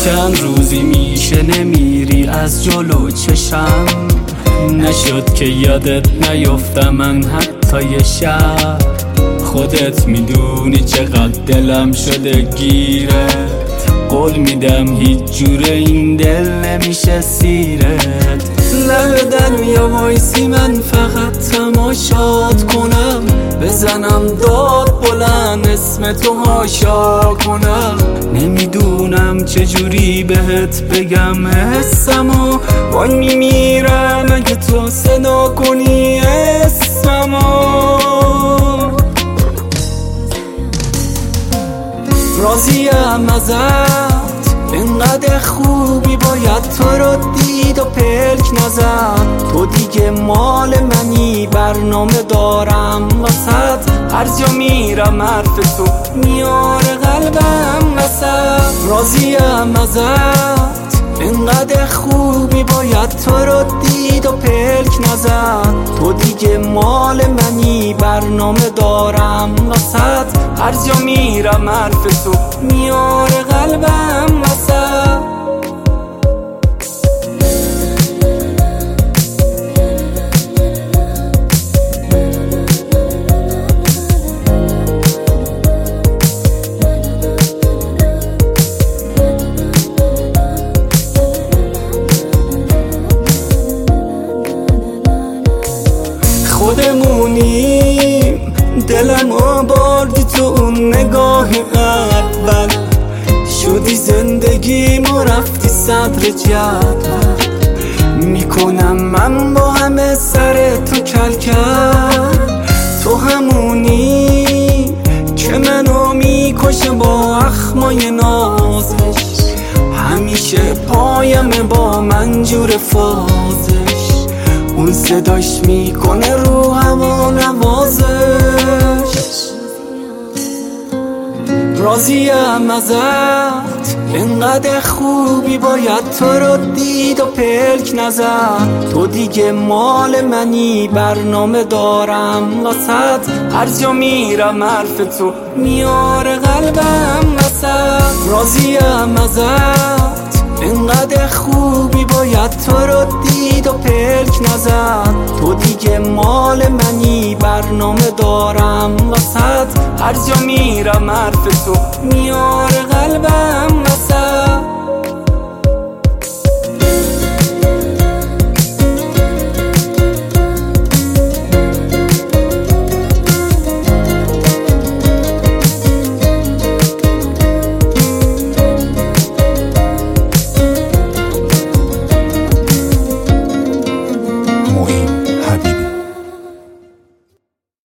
چند روزی میشه نمیری از جلو چشم، نشد که یادت نیفتم من حتی یه شب. خودت میدونی چقدر دلم شده گیرت، قول میدم هیچ جوره این دل نمیشه سیرت. لب دریا وایسی من فقط تماشات کنم، بزنم داد بلند اسم تو هاشا کنم. نمیدونم چجوری بهت بگم حسمو، وای میمیرم اگه تو صدا کنی اسممو. راضیم ازت اینقدر خوبی، باید تو رو دید و پلک نزد. تو دیگه مال منی، برنامه دارم واسط، هر جا میرم حرف تو میاره قلبم وسط. راضیم ازت اینقدر خوبی، باید تو رو دید و پلک نزد. تو دیگه مال منی، برنامه دارم واسط، هر جا میرم حرف تو میاره قلبم وسط. خودمونیم دلم آوردی تو اون نگاه اول، شدی زندگی ما رفتی صدر جدول. میکنم من با همه سر تو کل کرد، تو همونی که منو میکشه با اخمای نازش. همیشه پایم با منجور فازش، اون صداش میکنه رو هوا نوازش. راضیم ازت اینقدر خوبی، باید تو رو دید و پلک نزد. تو دیگه مال منی، برنامه دارم واسط، هر جا میرم حرف تو میاره قلبم وسط. راضیم ازت اینقدر خوبی، باید تو رو دید و پلک نزد. تو دیگه مال منی، برنامه دارم واسط، هر جا میرم حرف تو میاره قلبم وسط.